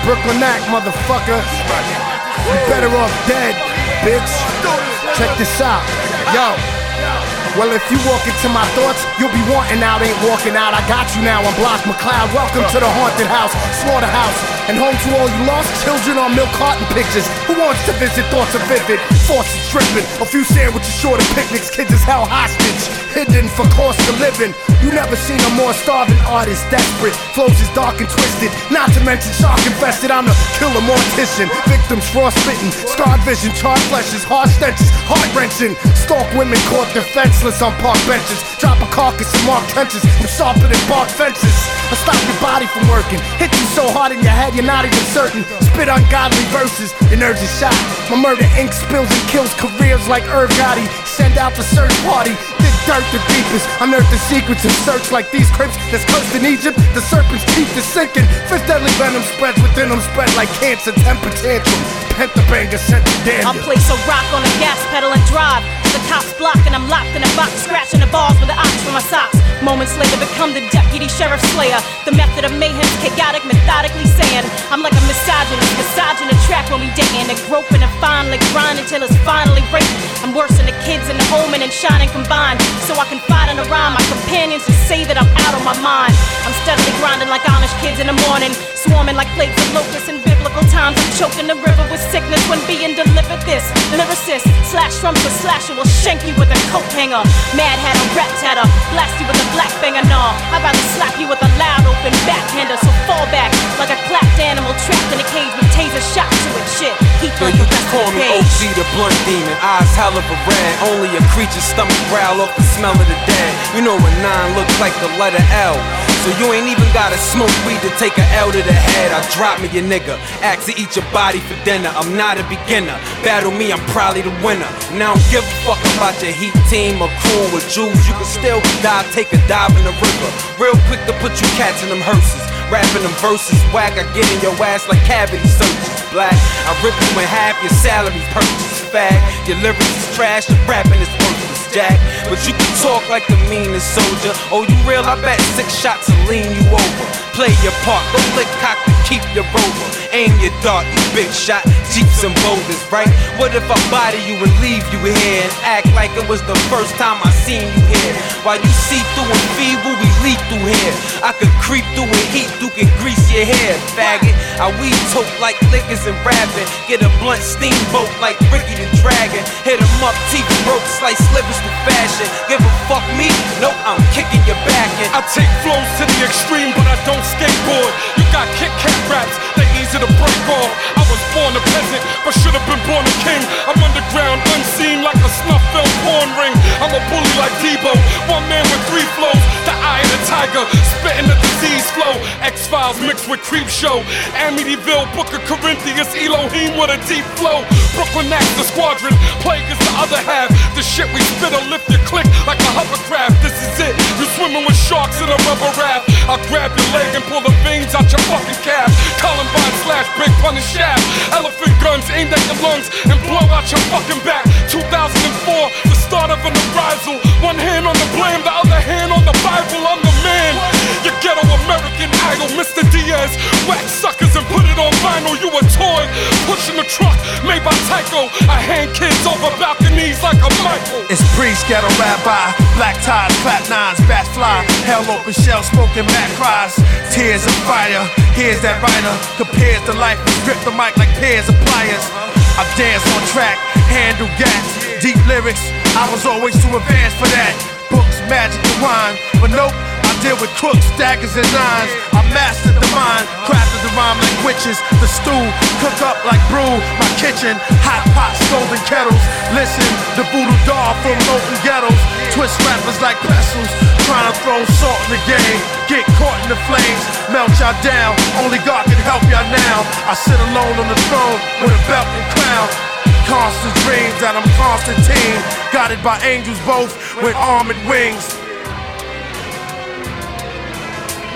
Brooklyn Act, motherfucker. You better off dead, bitch. Check this out. Yo. Well, if you walk into my thoughts, you'll be wanting out, ain't walking out. I got you now, I'm Block McCloud. Welcome to the haunted house, slaughterhouse, and home to all you lost children on milk carton pictures. Who wants to visit? Thoughts are vivid, forces tripping. A few sandwiches short of picnics, kids is held hostage, hidden for cost of living. You never seen a more starving artist, desperate. Flows is dark and twisted, not to mention shark infested. I'm the killer mortician, victims frostbitten, scarred vision, charred fleshes, harsh stenches, heart wrenching. Stalk women caught defenseless on park benches, drop a carcass in marked trenches, I'm sharper than bark fences. I stop your body from working, hit you so hard in your head you're not even certain. Spit ungodly verses, your nerves are shot. My murder ink spills and kills careers like Irv Gotti. Send out the search party, dig dirt the deepest, unearth the secrets of search like these crypts that's cursed in Egypt. The serpent's teeth is sinking, fifth deadly venom spreads within them, spread like cancer, temper tantrum. Pentabanger sent to damn you. I'll place a rock on the gas pedal and drive. The cops block and I'm locked in a box, scratching the balls with the ox from my socks. Moments later become the deputy sheriff slayer. The method of mayhem's chaotic, methodically saying I'm like a misogynist, massaging the track when we dating, and groping and finally grinding till it's finally breaking. I'm worse than the kids in the home and shining combined, so I can fight in a rhyme. My companions just say that I'm out of my mind. I'm steadily grinding like Amish kids in the morning, swarming like plagues of locusts in biblical times. I'm choking the river with sickness when being delivered. This lyricist slash drums with slasher will shank you with a coat hanger. Mad Hatter, rap tatter, blast you with a black banger. Nah, I'd rather slap you with a loud open backhander. So fall back like a clapped animal trapped in a cage with taser shot to it. Shit, he thought you can call me OG the blunt demon, eyes hell of a red. Only a creature's stomach growl off the smell of the dead. You know a 9 looks like the letter L, so you ain't even gotta smoke weed to take a L to the head. I drop me a nigga, ask to eat your body for dinner. I'm not a beginner, battle me, I'm probably the winner. Now I don't give a fuck about your heat team or crew with Jews. You can still die, take a dive in the river. Real quick to put you cats in them hearses. Rapping them verses whack, I get in your ass like cavity searches. Black, I rip you in half, your salary purchase. Fag, your lyrics is trash, your rapping is worthless, Jack. But you can talk like the meanest soldier. Oh, you real? I bet 6 shots will lean you over. Play your part, go lick cock to keep your rover. Aim your dart, you big shot, Jeeps and boulders, right? What if I body you and leave you here and act like it was the first time I seen you here? While you see through and feeble, we leap through here. I could creep through and heat through and grease your hair, faggot. I weed tote like liquors and rapping. Get a blunt steamboat like Ricky the Dragon. Hit 'em up, teeth broke, slice slivers to fashion. Give a fuck me? Nope, I'm kicking your back in. I take flows to the extreme, but I don't skateboard. You got Kit Kat raps, they easy to break off. I was born a peasant, but should've been born a king. I'm underground, unseen like a snuff film porn ring. I'm a bully like Debo, one man with 3 flows. The eye of the tiger, spitting the disease flow. X-Files mixed with Creep Show. Amityville, Book of Corinthians, Elohim with a deep flow. Brooklyn Act, the squadron, Plague is the other half. The shit we spit will lift your click like a hovercraft. This is it, you're swimming with sharks in a rubber raft. I'll grab your leg and pull the veins out your fucking calf. Columbine slash Big Punish shaft. Elephant guns aimed at your lungs and blow out your fucking back. 2004, the start of an arisal. One hand on the blame, the other hand on the Bible. I'm the man, your ghetto American idol, Mr. Diaz. Wax suckers and put it on vinyl. You a toy, pushing the truck made by Tycho. I hand kids over balconies like a Michael. It's priest, ghetto rabbi, black ties, clap 9s, bats fly. Hell open shell, smoking mad cries. Tears of fire, here's that writer. Compares to life, grip the mic like pairs of pliers. I dance on track, handle gats. Deep lyrics, I was always too advanced for that. Books, magic, and wine, but nope, I deal with crooks, daggers, and 9s. I mastered the mind, crafted the rhyme like witches. The stew, cook up like brew. My kitchen, hot pots, golden kettles. Listen, the voodoo doll from molten ghettos. Twist rappers like pencils, trying to throw salt in the game. Get caught in the flames, melt y'all down. Only God can help y'all now. I sit alone on the throne with a belt and crown. Constant dreams that I'm Constantine, guided by angels both with armored wings.